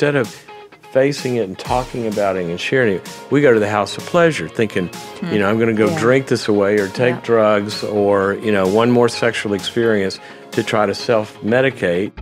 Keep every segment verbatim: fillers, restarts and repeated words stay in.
instead of facing it and talking about it and sharing it, we go to the house of pleasure thinking, mm. you know, I'm going to go yeah. drink this away or take yeah. drugs or, you know, one more sexual experience to try to self-medicate.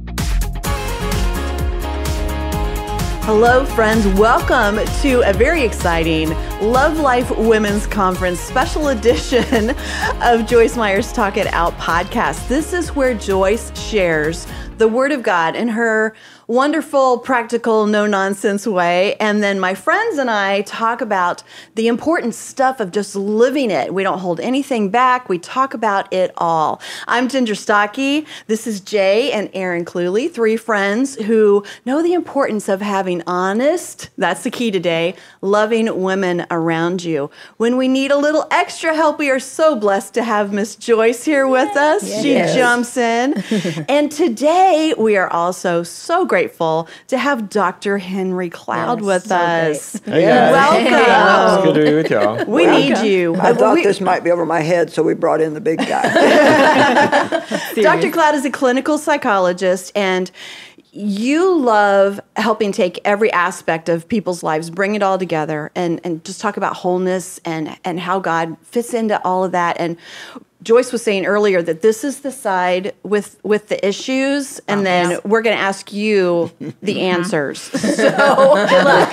Hello, friends. Welcome to a very exciting Love Life Women's Conference special edition of Joyce Meyer's Talk It Out podcast. This is where Joyce shares the Word of God in her wonderful, practical, no-nonsense way. And then my friends and I talk about the important stuff of just living it. We don't hold anything back. We talk about it all. I'm Ginger Stocky. This is Jay and Erin Cluley, three friends who know the importance of having honest, that's the key today, loving women around you. When we need a little extra help, we are so blessed to have Miss Joyce here with us. Yes. She yes. jumps in. And today we are also so grateful Grateful to have Doctor Henry Cloud yes, with so us. Hey guys. Welcome. It's good to be with y'all. We Welcome. need you. I thought we, this might be over my head, so we brought in the big guy. Doctor Cloud is a clinical psychologist, and you love helping take every aspect of people's lives, bring it all together, and, and just talk about wholeness and, and how God fits into all of that. And Joyce was saying earlier that this is the side with with the issues, and oh, then yeah. we're going to ask you the answers. So, good luck.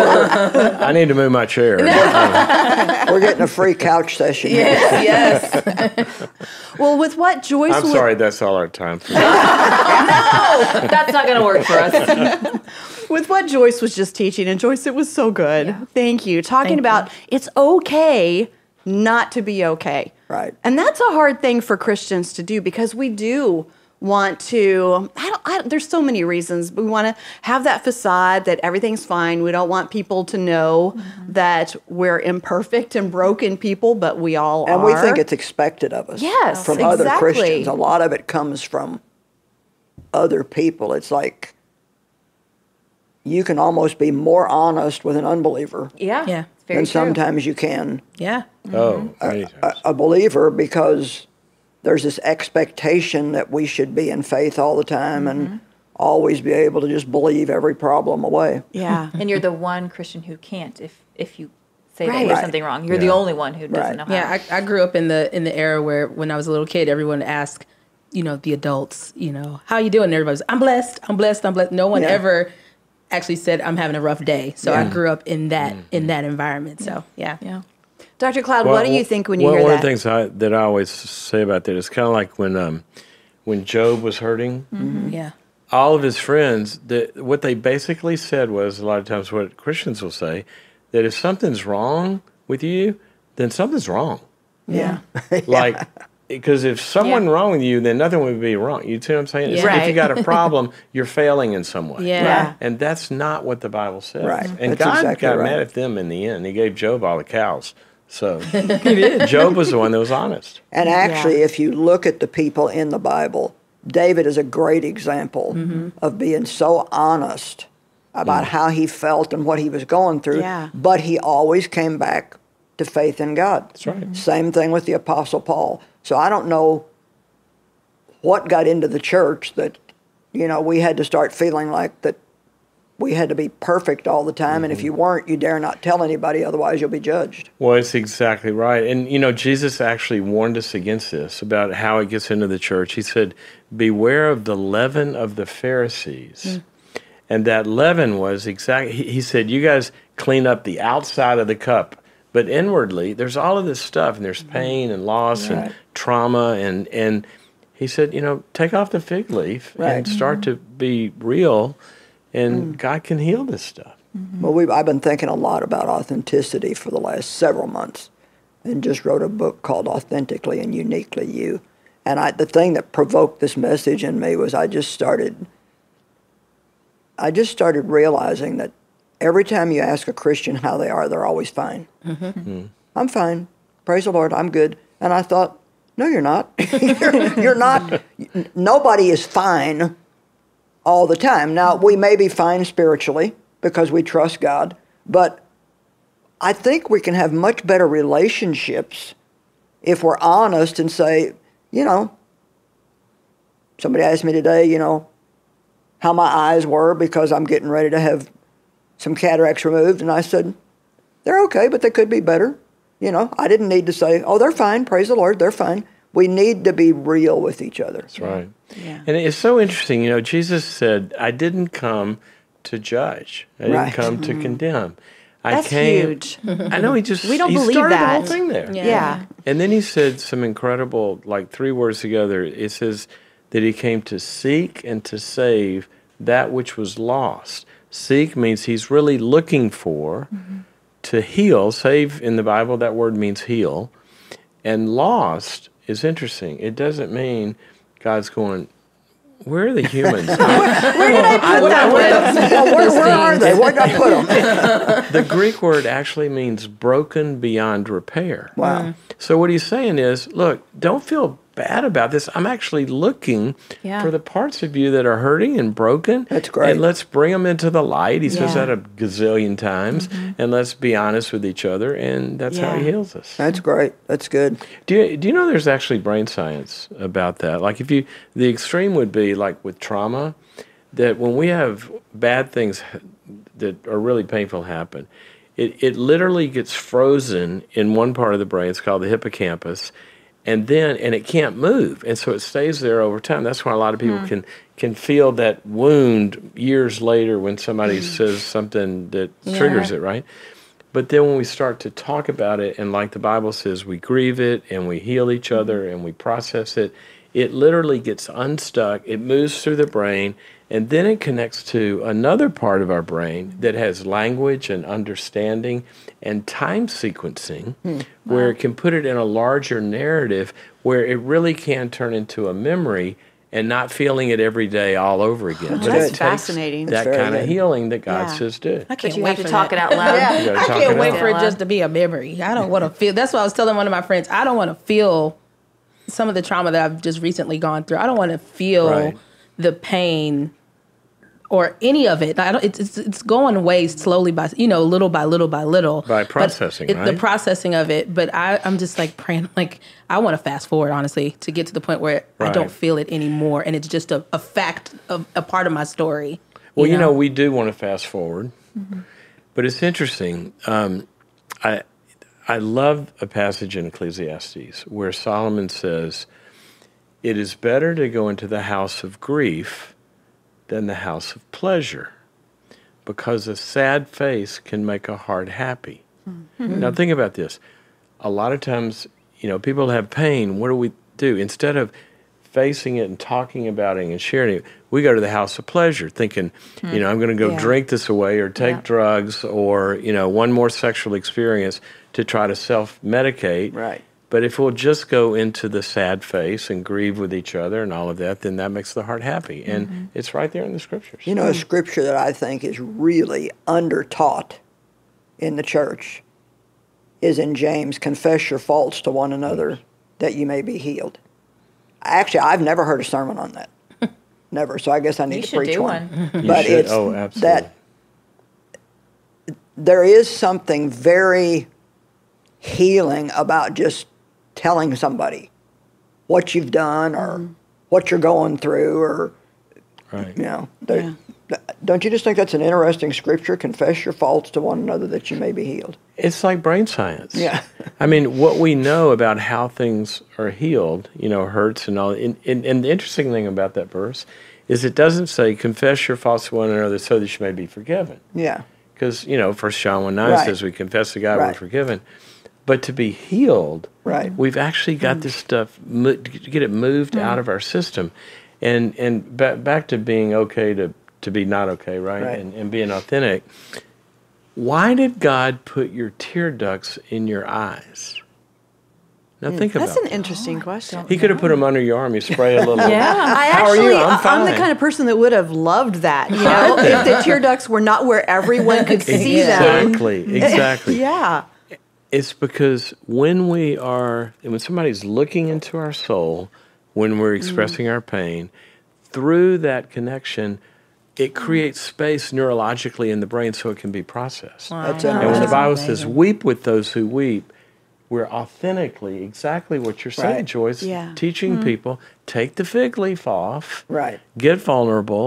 I need to move my chair. We're getting a free couch session. Yes, yes. Well, with what Joyce... I'm would, sorry, that's all our time for. No, that's not going to work for us. With what Joyce was just teaching, and Joyce, it was so good. Yeah. Thank you. Talking Thank about you. It's okay not to be okay. Right. And that's a hard thing for Christians to do because we do want to, I don't, I don't, there's so many reasons. We want to have that facade that everything's fine. We don't want people to know mm-hmm. that we're imperfect and broken people, but we all and are. And we think it's expected of us. Yes, From exactly. other Christians. A lot of it comes from other people. It's like you can almost be more honest with an unbeliever. Yeah. Yeah. Very than true. Sometimes you can. Yeah. Oh, a, a, a believer, because there's this expectation that we should be in faith all the time mm-hmm. and always be able to just believe every problem away. Yeah. And you're the one Christian who can't if if you say right. that there's right. something wrong. You're yeah. the only one who doesn't right. know how. Yeah, I, I grew up in the in the era where when I was a little kid, everyone asked, you know, the adults, you know, how you doing? And everybody's, I'm blessed, I'm blessed, I'm blessed. No one yeah. ever actually said I'm having a rough day. So yeah. I grew up in that mm-hmm. in that environment. So yeah. Yeah. Doctor Cloud, well, what do you think when you well, hear one that? One of the things I, that I always say about that is kind of like when um, when Job was hurting. Mm-hmm. Yeah. All of his friends, the, what they basically said was, a lot of times what Christians will say, that if something's wrong with you, then something's wrong. Yeah. Like, because if someone Yeah. wrong with you, then nothing would be wrong. You see what I'm saying? It's- Yeah. If you got a problem, you're failing in some way. Yeah. Yeah. And that's not what the Bible says. Right. And That's God exactly got right. mad at them in the end. He gave Job all the cows. So Job was the one that was honest. And actually, Yeah. if you look at the people in the Bible, David is a great example mm-hmm. of being so honest about mm. how he felt and what he was going through. Yeah. But he always came back to faith in God. That's right. Mm-hmm. Same thing with the Apostle Paul. So I don't know what got into the church that, you know, we had to start feeling like that we had to be perfect all the time, mm-hmm. and if you weren't, you dare not tell anybody, otherwise you'll be judged. Well, it's exactly right. And, you know, Jesus actually warned us against this, about how it gets into the church. He said, beware of the leaven of the Pharisees. Mm. And that leaven was exactly, he, he said, you guys clean up the outside of the cup, but inwardly, there's all of this stuff, and there's pain and loss right. and trauma, and, and he said, you know, take off the fig leaf right. and start mm-hmm. to be real, and mm. God can heal this stuff. Mm-hmm. Well, we've, I've been thinking a lot about authenticity for the last several months, and just wrote a book called Authentically and Uniquely You. And I, the thing that provoked this message in me was I just started, I just started realizing that every time you ask a Christian how they are, they're always fine. Mm-hmm. Mm-hmm. I'm fine. Praise the Lord, I'm good. And I thought, no, you're not. you're, you're not. Nobody is fine all the time. Now, we may be fine spiritually because we trust God, but I think we can have much better relationships if we're honest and say, you know, somebody asked me today, you know, how my eyes were because I'm getting ready to have some cataracts removed. And I said, they're okay, but they could be better. You know, I didn't need to say, oh, they're fine. Praise the Lord. They're fine. We need to be real with each other. That's right. Yeah. And it's so interesting. You know, Jesus said, I didn't come to judge. I didn't Right. come to condemn. I That's came, huge. I know he just We don't he believe started the that. whole thing there. Yeah. Yeah. And then he said some incredible, like three words together. It says that he came to seek and to save that which was lost. Seek means he's really looking for. Mm-hmm. To heal, save in the Bible, that word means heal. And lost is interesting. It doesn't mean God's going, where are the humans? Where did I put that one? Well, where, where are they? Where did I put them? The Greek word actually means broken beyond repair. Wow. So what he's saying is, look, don't feel bad about this. I'm actually looking Yeah. for the parts of you that are hurting and broken. That's great. And let's bring them into the light. He says Yeah. that a gazillion times. Mm-hmm. And let's be honest with each other. And that's how he Yeah. heals us. That's great. That's good. Do you, do you know there's actually brain science about that? Like if you, the extreme would be like with trauma, that when we have bad things that are really painful happen, it, it literally gets frozen in one part of the brain. It's called the hippocampus. And then, and it can't move. And so it stays there over time. That's why a lot of people can, can feel that wound years later when somebody says something that triggers it, right? But then when we start to talk about it, and like the Bible says, we grieve it and we heal each other and we process it, it literally gets unstuck. It moves through the brain, and then it connects to another part of our brain that has language and understanding and time sequencing, hmm. where wow. it can put it in a larger narrative where it really can turn into a memory and not feeling it every day all over again. Oh, but that's it takes fascinating. That That's kind good. of healing that God Yeah. says do. I can't But you wait have to for talk that. it out loud. Yeah. You gotta I talk can't it wait out for it loud. just to be a memory. I don't want to feel. That's why I was telling one of my friends. I don't want to feel some of the trauma that I've just recently gone through. I don't want to feel Right. the pain or any of it. I don't, it's, it's it's going away slowly by you know little by little by little By But processing, it, right? the processing of it. But I I'm just like praying like I want to fast forward honestly to get to the point where I Right. don't feel it anymore and it's just a, a fact of a part of my story. Well, you know, we do want to fast forward, mm-hmm. but it's interesting. Um, I I love a passage in Ecclesiastes where Solomon says, "It is better to go into the house of grief than the house of pleasure, because a sad face can make a heart happy." Mm-hmm. Now, think about this. A lot of times, you know, people have pain. What do we do? Instead of facing it and talking about it and sharing it, we go to the house of pleasure thinking, mm. you know, I'm going to go Yeah. drink this away or take Yeah. drugs or, you know, one more sexual experience to try to self-medicate. Right. But if we'll just go into the sad face and grieve with each other and all of that, then that makes the heart happy. And mm-hmm. it's right there in the scriptures. You know, a scripture that I think is really under-taught in the church is in James, confess your faults to one another that you may be healed. Actually, I've never heard a sermon on that. Never. So I guess I need You to should preach do one. one. You But should. it's Oh, absolutely. that there is something very healing about just telling somebody what you've done or mm. what you're going through or, Right. you know. Yeah. Don't you just think that's an interesting scripture? Confess your faults to one another that you may be healed. It's like brain science. Yeah. I mean, what we know about how things are healed, you know, hurts and all. And, and, and the interesting thing about that verse is it doesn't say, confess your faults to one another so that you may be forgiven. Yeah. Because, you know, First John one nine Right. says we confess to God Right. we're forgiven. But to be healed, Right. we've actually got Mm. this stuff, mo- to get it moved Mm. out of our system. And and ba- back to being okay to, to be not okay, right? Right. And, and being authentic. Why did God put your tear ducts in your eyes? Now think about That's an that. interesting question. He could have put them under your arm. You spray a little. Yeah, I How are actually, you? I'm I'm the fine. kind of person that would have loved that. You know, if the tear ducts were not where everyone could see them. Exactly, exactly. Yeah. It's because when we are, when somebody's looking into our soul, when we're expressing mm. our pain, through that connection, it creates space neurologically in the brain so it can be processed. Wow. That's And when the interesting. Bible says, weep with those who weep, we're authentically, exactly what you're saying, Right. Joyce, Yeah. teaching people, take the fig leaf off, Right. get vulnerable,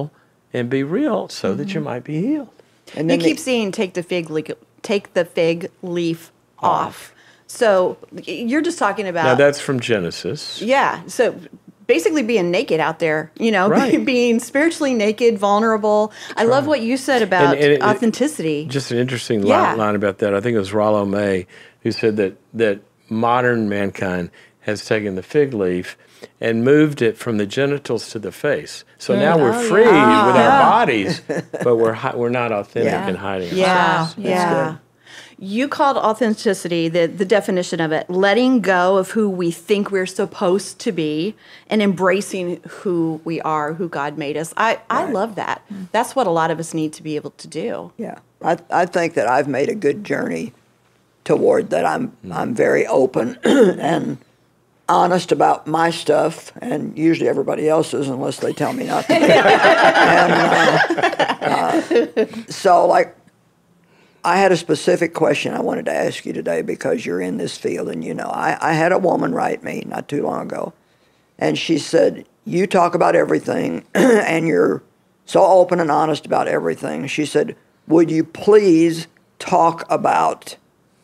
and be real so mm-hmm. that you might be healed. And you then keep the, seeing take the fig leaf, take the fig leaf off. off. So you're just talking about. Now that's from Genesis. Yeah. So basically being naked out there, you know, right. being spiritually naked, vulnerable. That's I love right. what you said about and, and it, authenticity. Just an interesting yeah. line, line about that. I think it was Rollo May who said that that modern mankind has taken the fig leaf and moved it from the genitals to the face. So mm. now we're oh, free yeah. with yeah. our bodies, but we're hi- we're not authentic yeah. and hiding. Yeah, ourselves. yeah. You called authenticity, the, the definition of it, letting go of who we think we're supposed to be and embracing who we are, who God made us. I, right. I love that. Mm. That's what a lot of us need to be able to do. Yeah. I I think that I've made a good journey toward that. I'm mm. I'm very open and honest about my stuff, and usually everybody else's, unless they tell me not to. and, uh, uh, so, like, I had a specific question I wanted to ask you today because you're in this field, and you know, I, I had a woman write me not too long ago, and she said, you talk about everything, and you're so open and honest about everything. She said, would you please talk about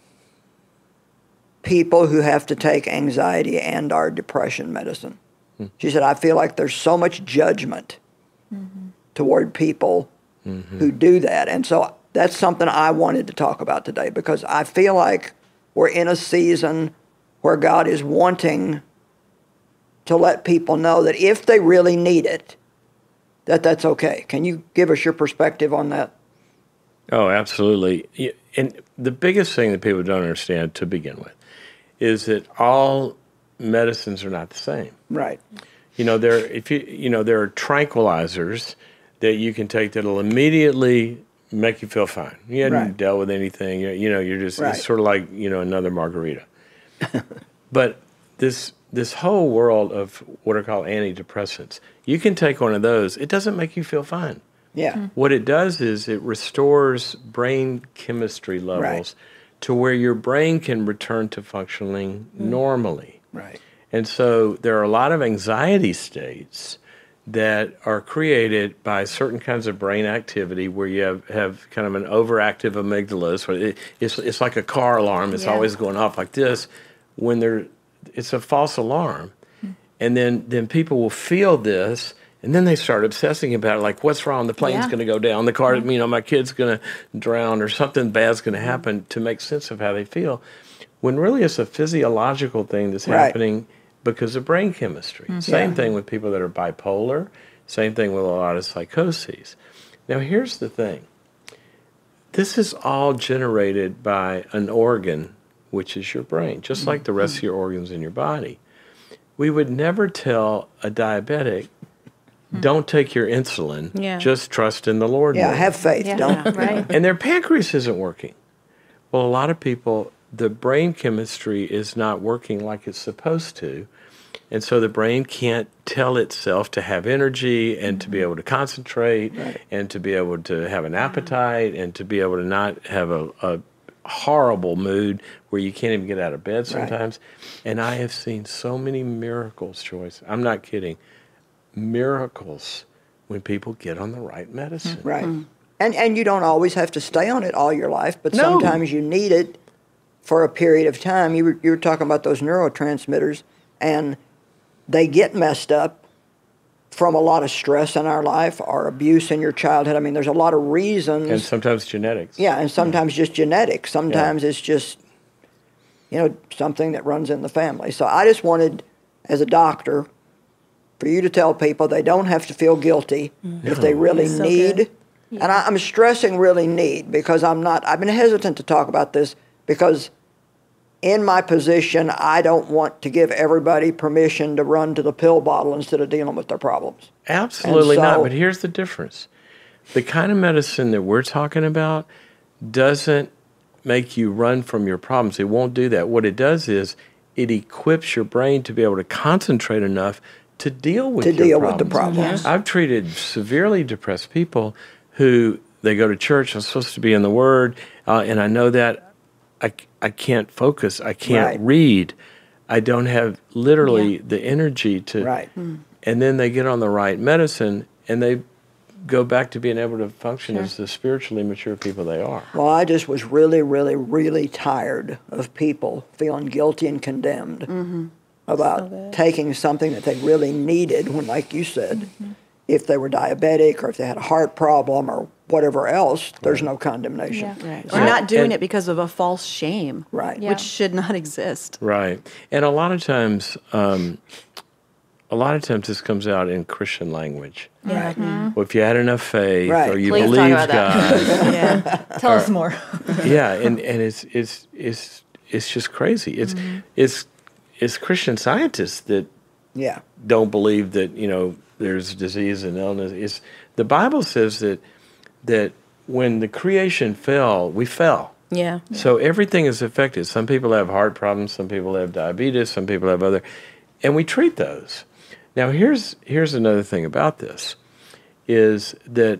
people who have to take anxiety and or depression medicine? Hmm. She said, I feel like there's so much judgment mm-hmm. toward people mm-hmm. who do that. And so that's something I wanted to talk about today because I feel like we're in a season where God is wanting to let people know that if they really need it, that that's okay. Can you give us your perspective on that? Oh, absolutely. And the biggest thing that people don't understand to begin with is that all medicines are not the same. Right. You know, there if you you know there are tranquilizers that you can take that'll immediately make you feel fine. You hadn't right. dealt with anything. You, you know, you're just right. it's sort of like, you know, another margarita. But this this whole world of what are called antidepressants, you can take one of those. It doesn't make you feel fine. Yeah. Mm-hmm. What it does is it restores brain chemistry levels right. to where your brain can return to functioning mm. normally. Right. And so there are a lot of anxiety states that are created by certain kinds of brain activity where you have, have kind of an overactive amygdala. So it, it's, it's like a car alarm. It's yeah. always going off like this. When there, it's a false alarm. Mm. And then, then people will feel this, and then they start obsessing about it, like, what's wrong? The plane's yeah. going to go down. The car, mm. you know, my kid's going to drown, or something bad's going to happen, to make sense of how they feel. When really it's a physiological thing that's right. happening because of brain chemistry. Mm-hmm. Same thing with people that are bipolar. Same thing with a lot of psychoses. Now, here's the thing. This is all generated by an organ, which is your brain, just mm-hmm. like the rest of your organs in your body. We would never tell a diabetic, mm-hmm. don't take your insulin, yeah. just trust in the Lord. Yeah, more. have faith. Yeah, don't. Right. And their pancreas isn't working. Well, a lot of people, the brain chemistry is not working like it's supposed to. And so the brain can't tell itself to have energy and mm-hmm. to be able to concentrate right. and to be able to have an appetite and to be able to not have a, a horrible mood where you can't even get out of bed sometimes. Right. And I have seen so many miracles, Joyce. I'm not kidding. Miracles when people get on the right medicine. Right. Mm-hmm. And and you don't always have to stay on it all your life, but no. sometimes you need it for a period of time. You were, you were talking about those neurotransmitters, and they get messed up from a lot of stress in our life or abuse in your childhood. I mean, there's a lot of reasons. And sometimes genetics. Yeah, and sometimes yeah. just genetics. Sometimes yeah. it's just, you know, something that runs in the family. So I just wanted, as a doctor, for you to tell people they don't have to feel guilty mm-hmm. if they really so need. Yeah. And I, I'm stressing really need because I'm not, I've been hesitant to talk about this because in my position, I don't want to give everybody permission to run to the pill bottle instead of dealing with their problems. Absolutely so, not. But here's the difference. The kind of medicine that we're talking about doesn't make you run from your problems. It won't do that. What it does is it equips your brain to be able to concentrate enough to deal with to your deal problems. with the problems. I've treated severely depressed people who they go to church. I'm supposed to be in the Word, uh, and I know that. I, I can't focus. I can't right. read. I don't have literally yeah. the energy to. Right. Mm. And then they get on the right medicine, and they go back to being able to function as the spiritually mature people they are. Well, I just was really, really, really tired of people feeling guilty and condemned mm-hmm. about so taking something that they really needed when, like you said, mm-hmm. if they were diabetic or if they had a heart problem or whatever else, there's no condemnation. Yeah. Right. So, or not doing and, it because of a false shame, right? Yeah. Which should not exist. Right. And a lot of times, um, a lot of times this comes out in Christian language. Yeah. Mm-hmm. Well, if you had enough faith right. or you Please believe talk about God. yeah. Tell or, us more. yeah, and, and it's it's it's it's just crazy. It's mm-hmm. it's it's Christian scientists that yeah. don't believe that, you know, there's disease and illness. It's the Bible says that that when the creation fell, we fell. Yeah. So everything is affected. Some people have heart problems, some people have diabetes, some people have other, and we treat those. Now, here's here's another thing about this, is that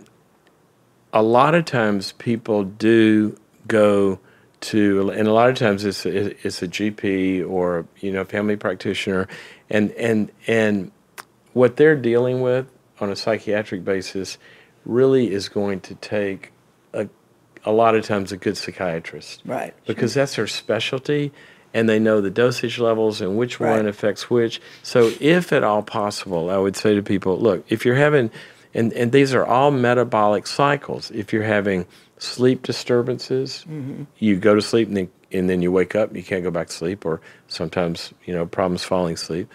a lot of times people do go to, and a lot of times it's a, it's a G P or, you know, family practitioner, and and and what they're dealing with on a psychiatric basis really is going to take a a lot of times a good psychiatrist, right? Because sure. that's their specialty. And they know the dosage levels and which right. one affects which. So if at all possible, I would say to people, look, if you're having, and, and these are all metabolic cycles. If you're having sleep disturbances, mm-hmm. you go to sleep and then, and then you wake up and you can't go back to sleep, or sometimes, you know, problems falling asleep.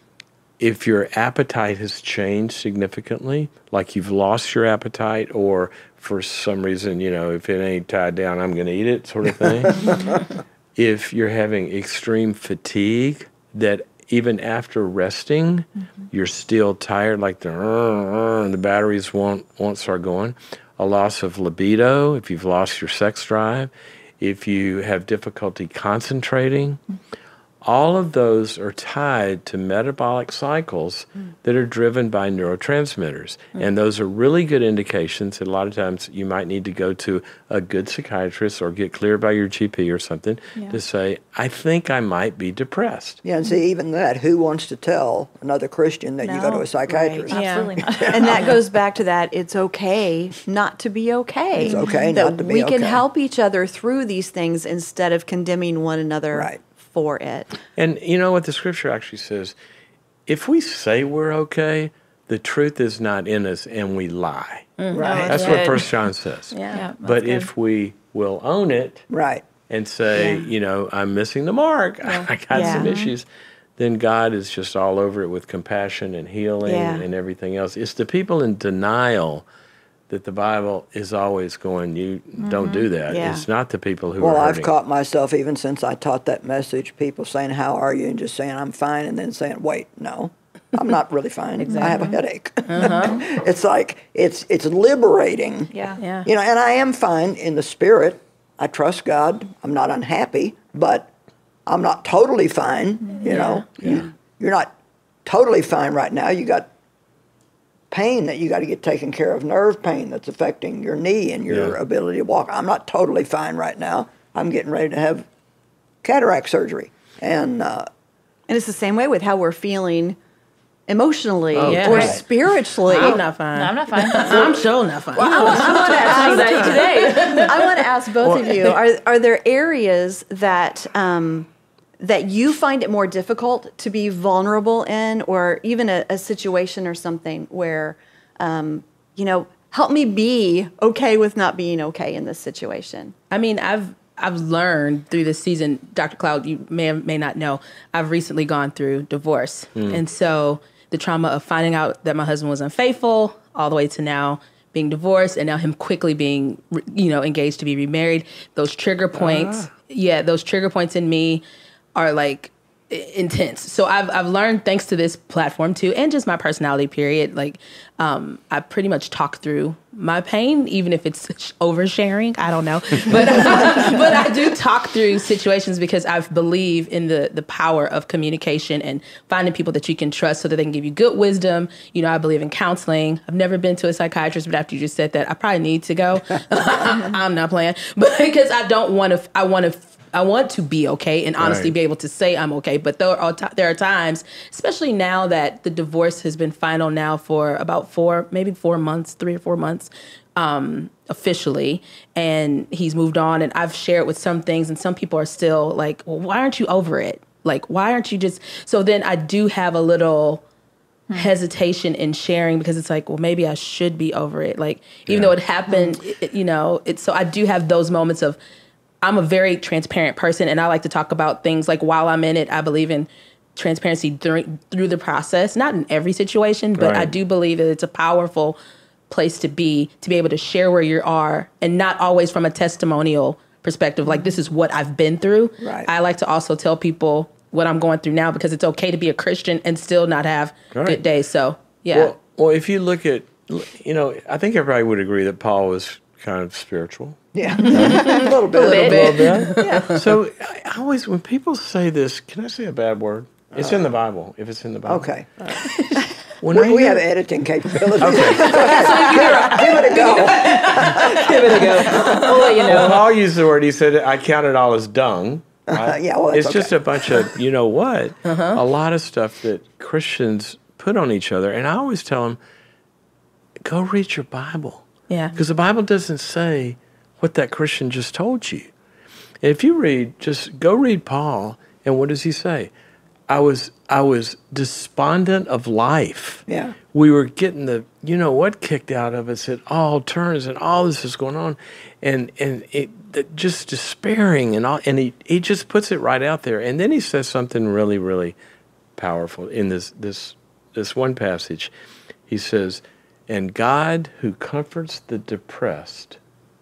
If your appetite has changed significantly, like you've lost your appetite, or for some reason, you know, if it ain't tied down, I'm going to eat it sort of thing. If you're having extreme fatigue, that even after resting, mm-hmm. you're still tired, like the, uh, uh, the batteries won't, won't start going. A loss of libido, if you've lost your sex drive, if you have difficulty concentrating, mm-hmm. all of those are tied to metabolic cycles mm. that are driven by neurotransmitters. Mm. And those are really good indications that a lot of times you might need to go to a good psychiatrist or get cleared by your G P or something yeah. to say, I think I might be depressed. Yeah, and see, even that, who wants to tell another Christian that no, you go to a psychiatrist? Right. Absolutely yeah. not. And that goes back to that, it's okay not to be okay. It's okay that not to be we okay. can help each other through these things instead of condemning one another. Right. For it. And you know what the scripture actually says? If we say we're okay, the truth is not in us and we lie. Mm, right. That's good. what First John says. Yeah. yeah but good. if we will own it right. and say, yeah. you know, I'm missing the mark, yeah. I got yeah. some issues, then God is just all over it with compassion and healing yeah. and everything else. It's the people in denial that the Bible is always going, you mm-hmm. don't do that. Yeah. It's not the people who well, are I've hurting. caught myself, even since I taught that message, people saying, how are you? And just saying, I'm fine. And then saying, wait, no, I'm not really fine. Exactly. I have a headache. Uh-huh. It's like, it's it's liberating. Yeah. Yeah. You know, and I am fine in the spirit. I trust God. I'm not unhappy, but I'm not totally fine. You yeah. know, Yeah. You, you're not totally fine right now. You got pain that you got to get taken care of, nerve pain that's affecting your knee and your yeah. ability to walk. I'm not totally fine right now. I'm getting ready to have cataract surgery. And uh, and it's the same way with how we're feeling emotionally oh, or right. spiritually. I'm not fine. No, I'm not fine. I'm sure not fine. Well, I want to ask that today. I want to ask both of you: Are are there areas that um, that you find it more difficult to be vulnerable in, or even a, a situation or something where, um, you know, help me be okay with not being okay in this situation? I mean, I've I've learned through this season, Doctor Cloud, you may or may not know, I've recently gone through divorce. Mm. And so the trauma of finding out that my husband was unfaithful all the way to now being divorced and now him quickly being, you know, engaged to be remarried, those trigger points, ah. yeah, those trigger points in me are like intense. So I've I've learned, thanks to this platform too, and just my personality period, like um, I pretty much talk through my pain, even if it's oversharing. I don't know, but but I do talk through situations because I believe in the the power of communication and finding people that you can trust so that they can give you good wisdom. You know, I believe in counseling. I've never been to a psychiatrist, but after you just said that, I probably need to go. I'm not playing, but because I don't want to. I want to. I want to be okay and honestly Right. be able to say I'm okay. But there are t- there are times, especially now that the divorce has been final now for about four, maybe four months, three or four months, um, officially, and he's moved on. And I've shared with some things, and some people are still like, "Well, why aren't you over it? Like, why aren't you just?" So then I do have a little hesitation in sharing because it's like, well, maybe I should be over it. Like, even Yeah. though it happened, it, you know, it's so I do have those moments of, I'm a very transparent person and I like to talk about things like while I'm in it. I believe in transparency during through the process, not in every situation, but Right. I do believe that it's a powerful place to be, to be able to share where you are and not always from a testimonial perspective. Like, this is what I've been through. Right. I like to also tell people what I'm going through now because it's okay to be a Christian and still not have Right. good days. So, yeah. Well, well, if you look at, you know, I think everybody would agree that Paul was kind of spiritual. Yeah, a little bit. A little bit. Yeah. So I I always, when people say this, can I say a bad word? It's in the Bible. If it's in the Bible. Okay, When we, I we hear- have editing capability. Okay. Give it a go. Give it a go. We'll let you Well, know. Paul used the word. He said, "I count it all as dung." Right? Yeah, well, that's it's just okay. a bunch of, you know what, a lot of stuff that Christians put on each other. And I always tell them, go read your Bible. Yeah. Because the Bible doesn't say what that Christian just told you. And if you read, just go read Paul, and what does he say? I was I was despondent of life. Yeah. We were getting the, you know what, kicked out of us at all turns, and all this is going on. And and it the- just despairing and all, and he, he just puts it right out there. And then he says something really, really powerful in this this this one passage. He says, "And God, who comforts the depressed,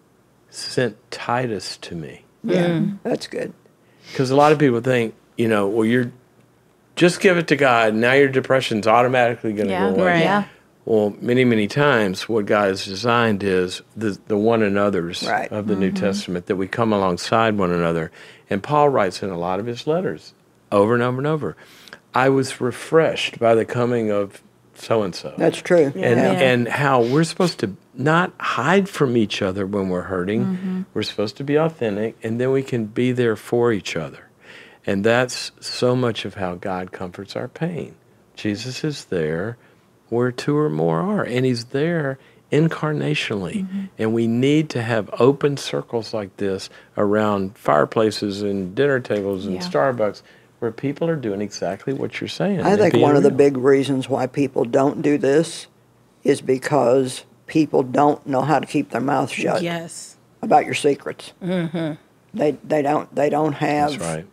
sent Titus to me." Yeah, that's good. Because a lot of people think, you know, well, you're just give it to God. Now your depression's automatically going to Yeah, go away. Right. yeah. Well, many, many times what God has designed is the, the one another's Right. of the New Testament, that we come alongside one another. And Paul writes in a lot of his letters over and over and over, I was refreshed by the coming of so-and-so. That's true. And, Yeah. and how we're supposed to not hide from each other when we're hurting. We're supposed to be authentic, and then we can be there for each other. And that's so much of how God comforts our pain. Jesus is there where two or more are, and he's there incarnationally. And we need to have open circles like this around fireplaces and dinner tables and Yeah. Starbucks where people are doing exactly what you're saying. I and think being one of the real. big reasons why people don't do this is because people don't know how to keep their mouth shut Yes. about your secrets. Mm-hmm. They they don't they don't have. That's right.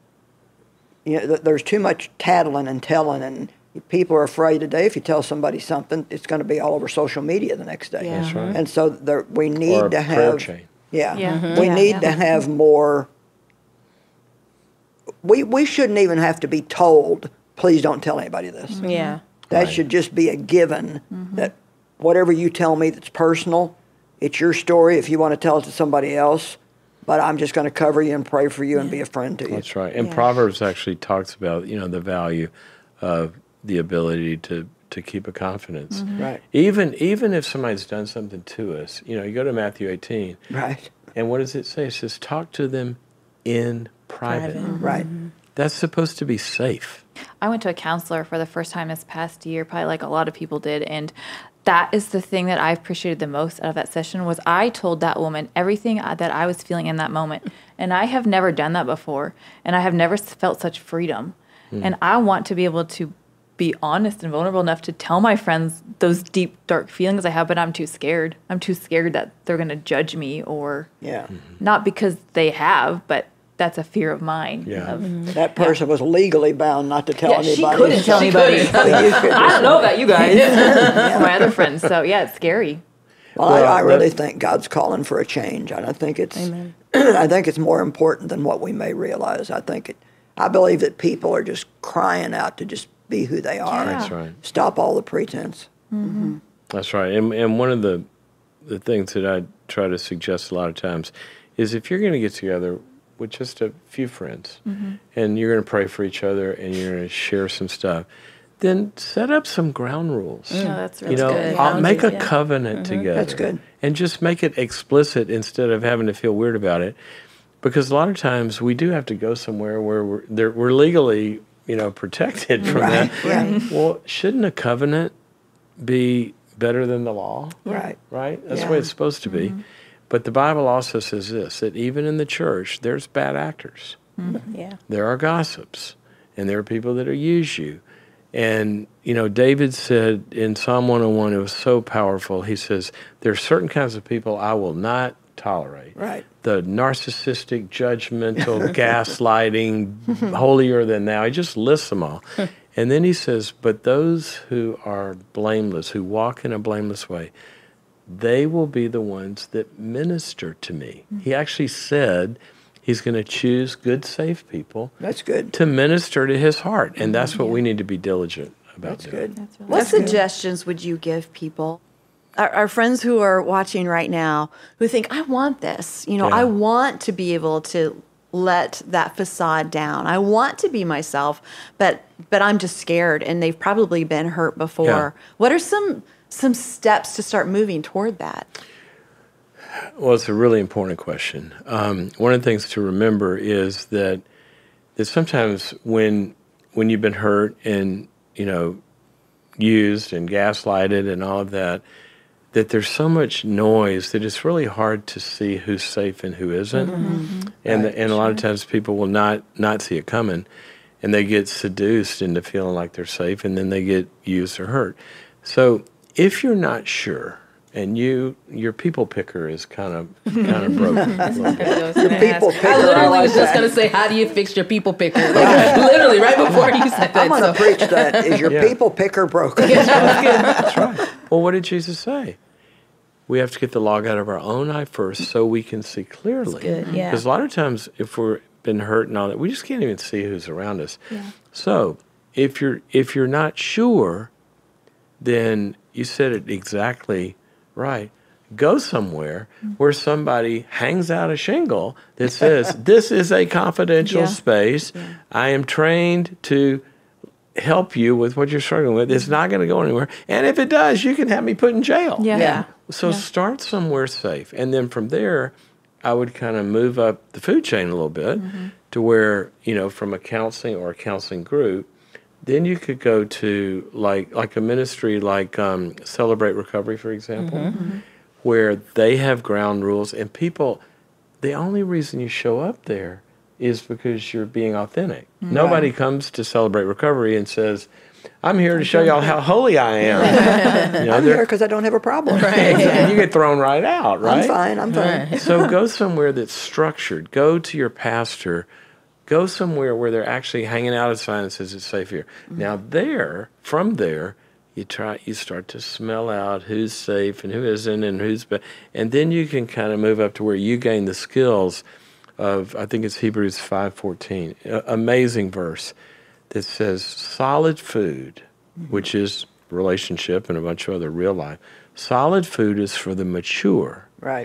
You know, th- there's too much tattling and telling, and people are afraid today. If you tell somebody something, it's going to be all over social media the next day. Yeah. That's right. And so there, we need Or a to prayer have. chain. Yeah, Yeah. Mhm. we Yeah, need yeah. to have more. We we shouldn't even have to be told, please don't tell anybody this. Yeah. That Right. should just be a given that whatever you tell me that's personal, it's your story if you want to tell it to somebody else, but I'm just going to cover you and pray for you and be a friend to you. That's right. And Yeah. Proverbs actually talks about, you know, the value of the ability to, to keep a confidence. Right. Even even if somebody's done something to us, you know, you go to Matthew eighteen, Right. and what does it say? It says, talk to them in private. Private. Right. That's supposed to be safe. I went to a counselor for the first time this past year, probably like a lot of people did, and that is the thing that I appreciated the most out of that session was I told that woman everything that I was feeling in that moment, and I have never done that before, and I have never felt such freedom, and I want to be able to be honest and vulnerable enough to tell my friends those deep, dark feelings I have, but I'm too scared. I'm too scared that they're going to judge me, or Yeah. not because they have, but that's a fear of mine. Yeah. Of, That person was legally bound not to tell yeah, she anybody. couldn't tell She anybody. couldn't. You could I just- don't know about you guys. My other friends. So yeah, it's scary. Well, Well, I, I really that- think God's calling for a change, and I think it's, I think it's more important than what we may realize. I think it, I believe that people are just crying out to just be who they are. Yeah. That's right. Stop all the pretense. That's right. And, and one of the, the things that I try to suggest a lot of times is if you're going to get together with just a few friends and you're going to pray for each other and you're going to share some stuff, then set up some ground rules. No, that's really You know, good. I'll make a Boundaries, yeah. covenant together. That's good. And just make it explicit instead of having to feel weird about it. Because a lot of times we do have to go somewhere where we're, there, we're legally, you know, protected from Right, that. right. Well, shouldn't a covenant be better than the law? Right. Right? That's Yeah. the way it's supposed to be. But the Bible also says this, that even in the church, there's bad actors. Yeah. There are gossips, and there are people that will use you. And, you know, David said in Psalm one oh one, it was so powerful. He says, there are certain kinds of people I will not tolerate. Right. The narcissistic, judgmental, gaslighting, holier than thou. He just lists them all. And then he says, but those who are blameless, who walk in a blameless way, they will be the ones that minister to me. He actually said he's going to choose good, safe people That's good. to minister to his heart. And that's what we need to be diligent about That's doing. good. What suggestions would you give people? Our, our friends who are watching right now who think, I want this. You know, Yeah. I want to be able to let that facade down. I want to be myself, but but I'm just scared, and they've probably been hurt before. Yeah. What are some some steps to start moving toward that? Well, it's a really important question. Um, one of the things to remember is that that sometimes when when you've been hurt and, you know, used and gaslighted and all of that, that there's so much noise that it's really hard to see who's safe and who isn't. Mm-hmm. And Right, and a lot of times people will not not see it coming, and they get seduced into feeling like they're safe, and then they get used or hurt. So if you're not sure, and you your people picker is kind of kind of broken. a little bit. People picker, I literally I like was just that. going to say, how do you fix your people picker? Like, literally, right before you said that. I'm going to so- preach that. Is your Yeah. people picker broken? That's right. Well, what did Jesus say? We have to get the log out of our own eye first so we can see clearly. good, yeah. Because a lot of times, if we're been hurt and all that, we just can't even see who's around us. So if you're if you're not sure, then you said it exactly right. Go somewhere where somebody hangs out a shingle that says, this is a confidential Yeah. space. I am trained to help you with what you're struggling with. It's not going to go anywhere. And if it does, you can have me put in jail. Yeah. Yeah. So start somewhere safe. And then from there, I would kind of move up the food chain a little bit to where, you know, from a counseling or a counseling group, then you could go to like like a ministry like um, Celebrate Recovery, for example, where they have ground rules and people, the only reason you show up there is because you're being authentic. Nobody comes to Celebrate Recovery and says, I'm here to show y'all how holy I am. You know, I'm they're- here because I don't have a problem. and you get thrown right out, right? I'm fine. I'm fine. So go somewhere that's structured. Go to your pastor. Go somewhere where they're actually hanging out a sign that says it's safe here. Now there, from there, you try. You start to smell out who's safe and who isn't, and who's. Be- and then you can kind of move up to where you gain the skills of. I think it's Hebrews five fourteen. Amazing verse that says solid food, which is relationship and a bunch of other real life. Solid food is for the mature, Right.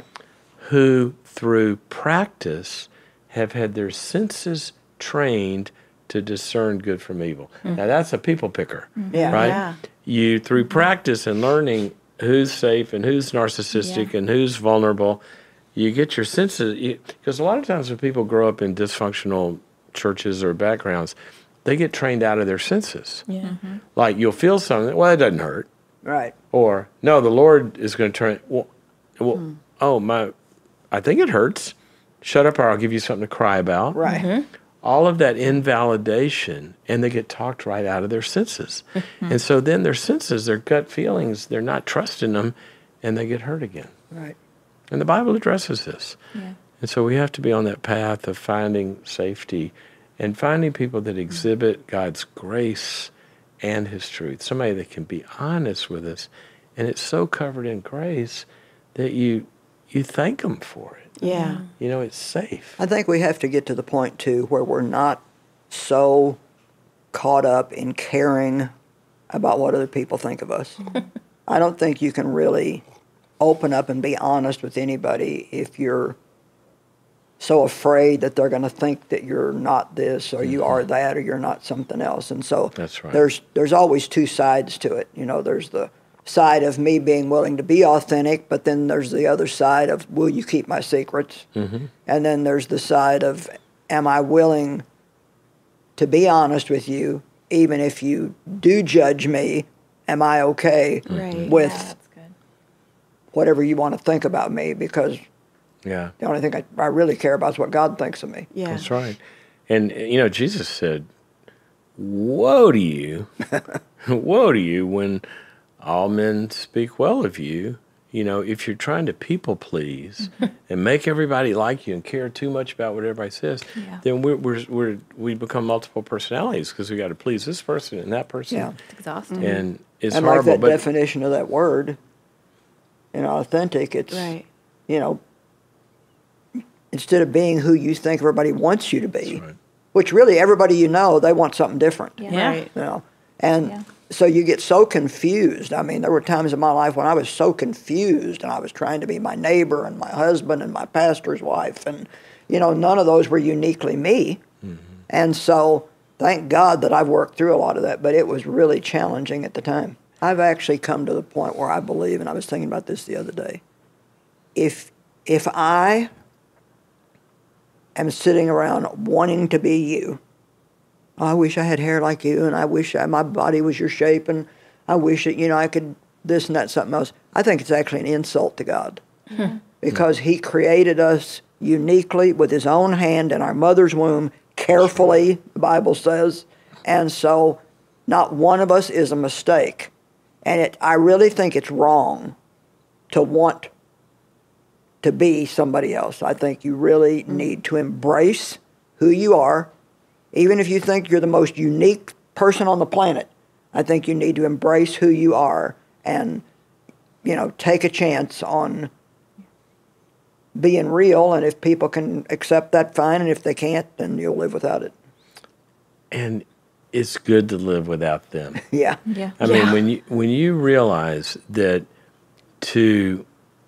who through practice have had their senses trained to discern good from evil. Now that's a people picker, Yeah. right? Yeah. You through practice and learning who's safe and who's narcissistic and who's vulnerable, you get your senses. Because a lot of times when people grow up in dysfunctional churches or backgrounds, they get trained out of their senses. Yeah. Like you'll feel something, well, it doesn't hurt. Right. Or, no, the Lord is going to turn, well, well oh, my, I think it hurts. Shut up or I'll give you something to cry about. Right. All of that invalidation, and they get talked right out of their senses. And so then their senses, their gut feelings, they're not trusting them, and they get hurt again. Right. And the Bible addresses this. Yeah. And so we have to be on that path of finding safety and finding people that exhibit God's grace and his truth. Somebody that can be honest with us. And it's so covered in grace that you you thank them for it. Yeah. You know, it's safe. I think we have to get to the point, too, where we're not so caught up in caring about what other people think of us. I don't think you can really open up and be honest with anybody if you're so afraid that they're going to think that you're not this or you are that or you're not something else. And so That's right. there's there's always two sides to it. You know, there's the side of me being willing to be authentic, but then there's the other side of, will you keep my secrets? Mm-hmm. And then there's the side of, am I willing to be honest with you, even if you do judge me? Am I okay Right. with Yeah, that's good. whatever you want to think about me? Because Yeah. the only thing I, I really care about is what God thinks of me. Yeah. That's right. And, you know, Jesus said, woe to you, woe to you when all men speak well of you. You know, if you're trying to people please and make everybody like you and care too much about what everybody says, Yeah. then we're, we're, we're, we become multiple personalities because we got to please this person and that person. Yeah. It's exhausting. And it's and horrible. like that but definition of that word, you know, authentic, it's, Right. you know, instead of being who you think everybody wants you to be, right. which really everybody you know, they want something different. Yeah. Yeah. Right. You know, and Yeah. so you get so confused. I mean, there were times in my life when I was so confused, and I was trying to be my neighbor and my husband and my pastor's wife, and you know, none of those were uniquely me. Mm-hmm. And so, thank God that I've worked through a lot of that, but it was really challenging at the time. I've actually come to the point where I believe, and I was thinking about this the other day, if if I am sitting around wanting to be you, I wish I had hair like you, and I wish I, my body was your shape, and I wish that, you know, I could this and that, something else. I think it's actually an insult to God mm-hmm. because He created us uniquely with His own hand in our mother's womb, carefully, the Bible says, and so not one of us is a mistake. And it, I really think it's wrong to want to be somebody else. I think you really mm-hmm. need to embrace who you are. Even if you think you're the most unique person on the planet, I think you need to embrace who you are and, you know, take a chance on being real. And if people can accept that, fine. And if they can't, then you'll live without it. And it's good to live without them. Yeah. Yeah. I mean, when you when you realize that to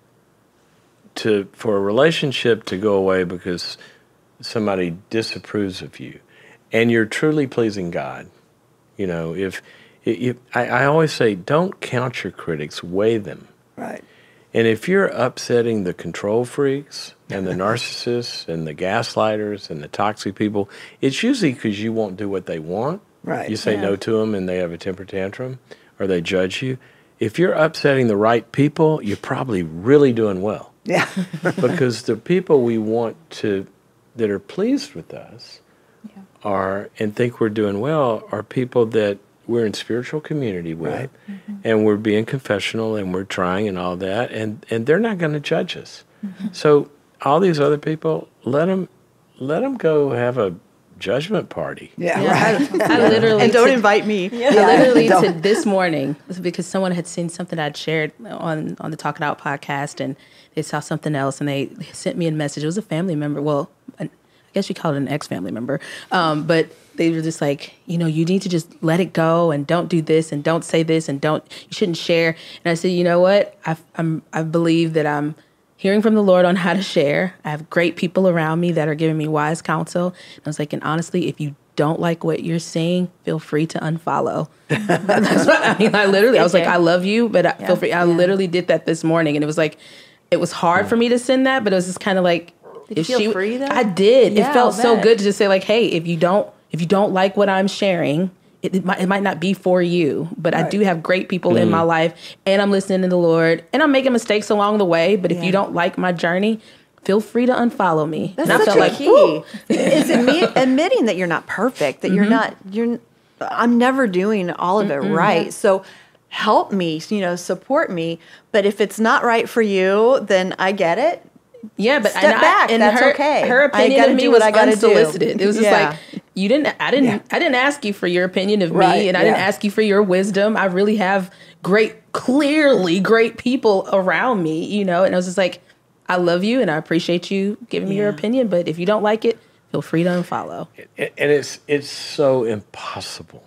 to for a relationship to go away because somebody disapproves of you, and you're truly pleasing God, you know, if, if I, I always say, don't count your critics, weigh them. Right. And if you're upsetting the control freaks and the narcissists and the gaslighters and the toxic people, it's usually because you won't do what they want. Right. You say Yeah. no to them and they have a temper tantrum or they judge you. If you're upsetting the right people, you're probably really doing well. Yeah. Because the people we want to, that are pleased with us, Yeah. are and think we're doing well are people that we're in spiritual community with, Right. Mm-hmm. and we're being confessional and we're trying and all that, and, and they're not going to judge us. Mm-hmm. So all these other people, let them let them go have a judgment party. Yeah. Yeah, Right. I, I literally And don't to- invite me. I literally don't. to this morning because someone had seen something I'd shared on on the Talk It Out podcast, and they saw something else, and they sent me a message. It was a family member. Well, an, I guess you call it an ex-family member, um, but they were just like, you know, you need to just let it go and don't do this and don't say this and don't you shouldn't share. And I said, you know what? I I'm I believe that I'm hearing from the Lord on how to share. I have great people around me that are giving me wise counsel. And I was like, and honestly, if you don't like what you're saying, feel free to unfollow. That's what I mean. I literally, I was like, I love you, but I feel free. I literally did that this morning, and it was like, it was hard for me to send that, but it was just kind of like, Did you if feel she, free though? I did. Yeah, it felt I'll so bet. good to just say like, hey, if you don't, if you don't like what I'm sharing, it, it might it might not be for you, but I Right. do have great people in my life, and I'm listening to the Lord, and I'm making mistakes along the way. But if Yeah. you don't like my journey, feel free to unfollow me. That's and I such felt a like, key. whew. It's admi- admitting that you're not perfect, that you're not, you're, I'm never doing all of it right. So help me, you know, support me. But if it's not right for you, then I get it. Yeah, but Step and I- back, and that's her, okay. Her I opinion gotta of me do was what I gotta do. unsolicited. It was just Yeah. like you didn't. I didn't. I didn't ask you for your opinion of Right, me, and I didn't yeah. ask you for your wisdom. I really have great, clearly great people around me, you know. And I was just like, I love you, and I appreciate you giving me your Yeah. opinion. But if you don't like it, feel free to unfollow. And it's it's so impossible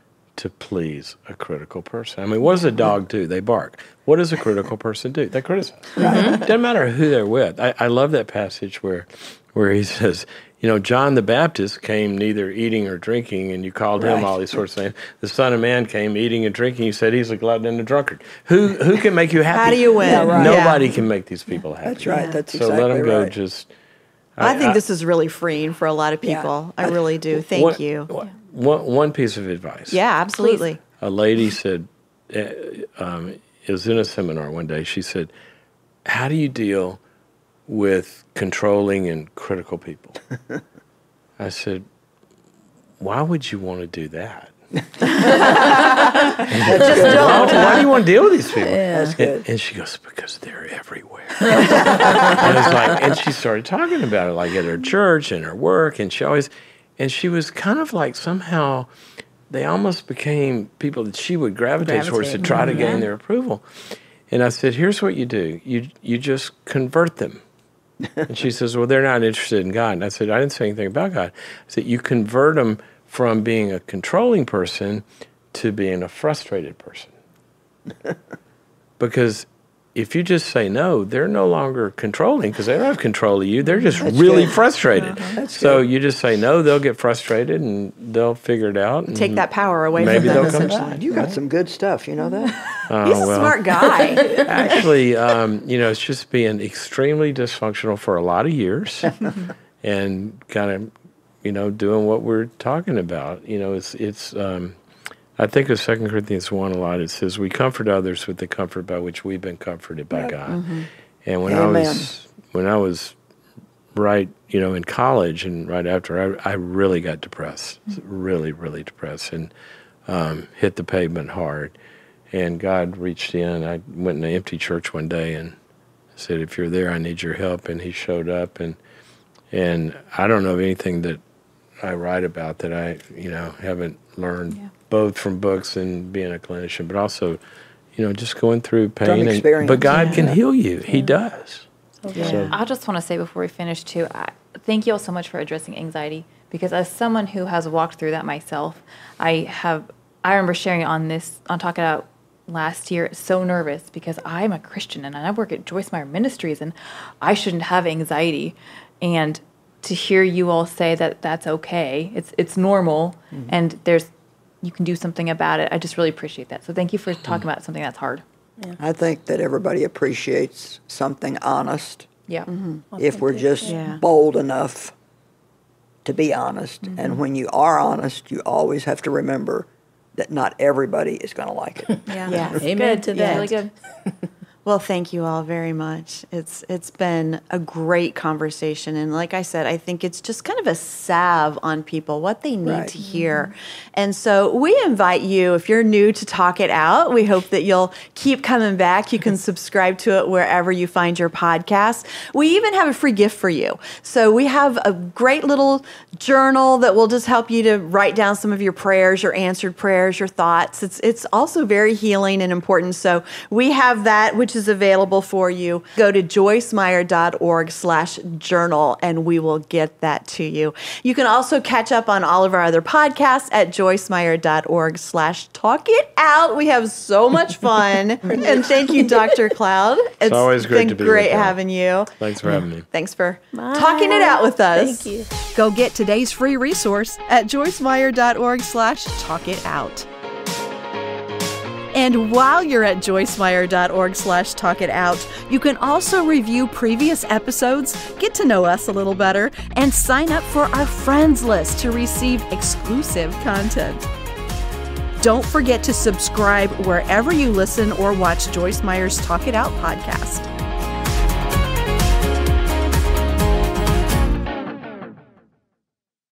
to please a critical person. I mean, what does a dog do? They bark. What does a critical person do? They criticize. Doesn't matter who they're with. I, I love that passage where where he says, You know, John the Baptist came neither eating or drinking, and you called him Right. all these sorts of things. The Son of Man came eating and drinking. You said he's a glutton and a drunkard. Who who can make you happy? How do you win? Yeah, right. Nobody Yeah. can make these people happy. That's right. That's So exactly let them go. right. Just. I think this is really freeing for a lot of Yeah. people. I really do. Thank one, you. One, one piece of advice. Yeah, absolutely. A lady said, uh, um, it was in a seminar one day. She said, "How do you deal with controlling and critical people?" I said, "Why would you want to do that? Just Why, don't. why do you want to deal with these people?" That's good. And, and she goes, "Because they're everywhere." and it's like, and she started talking about it, like at her church and her work, and she always, and she was kind of like somehow, they almost became people that she would gravitate, towards to Gravitate. try to Mhm. gain their approval. And I said, "Here's what you do: you you just convert them." And she says, "Well, they're not interested in God." And I said, "I didn't say anything about God." I said, "You convert them from being a controlling person to being a frustrated person." Because if you just say no, they're no longer controlling because they don't have control of you. They're just really good. frustrated. That's So good. you just say no, they'll get frustrated and they'll figure it out. And Take that power away maybe from them, they'll come essentially. God, you got some good stuff. You know that? Oh, He's a well. smart guy. Actually, um, you know, it's just being extremely dysfunctional for a lot of years and kind of, you know, doing what we're talking about. You know, it's, it's um, I think of Second Corinthians one a lot. It says, "We comfort others with the comfort by which we've been comforted by God." And when Amen. I was, when I was right, you know, in college and right after, I, I really got depressed, really, really depressed and um, hit the pavement hard. And God reached in. I went in an empty church one day and said, "If you're there, I need your help." And he showed up. And and I don't know of anything that I write about that I, you know, haven't learned Yeah. both from books and being a clinician, but also, you know, just going through From pain. And, experience. but God can Yeah. heal you. He does. Yeah. I just want to say before we finish too, I, thank you all so much for addressing anxiety, because as someone who has walked through that myself, I have, I remember sharing on this, on Talk It Out last year, so nervous because I'm a Christian and I work at Joyce Meyer Ministries and I shouldn't have anxiety. And to hear you all say that that's okay, it's, it's normal and there's, you can do something about it. I just really appreciate that. So thank you for talking about something that's hard. I think that everybody appreciates something honest Yeah. if we're just Yeah. bold enough to be honest. And when you are honest, you always have to remember that not everybody is going to like it. Yeah. Yes. Amen Good. to Yeah. that. Really good. Well, thank you all very much. It's it's been a great conversation, and like I said, I think it's just kind of a salve on people what they need Right. to hear. And so we invite you, if you're new to Talk It Out, we hope that you'll keep coming back. You can subscribe to it wherever you find your podcast. We even have a free gift for you. So we have a great little journal that will just help you to write down some of your prayers, your answered prayers, your thoughts. It's it's also very healing and important. So we have that, which is available for you. Go to joycemeyer.org slash journal and we will get that to you. You can also catch up on all of our other podcasts at joycemeyer.org slash talk it out. We have so much fun. And thank you, Doctor Cloud. It's always great been to be great with you. having you. Thanks for having me. Thanks for talking it out with us. Thank you. Go get today's free resource at joycemeyer.org slash talk it out. And while you're at joycemeyer.org slash talk it out, you can also review previous episodes, get to know us a little better, and sign up for our friends list to receive exclusive content. Don't forget to subscribe wherever you listen or watch Joyce Meyer's Talk It Out podcast.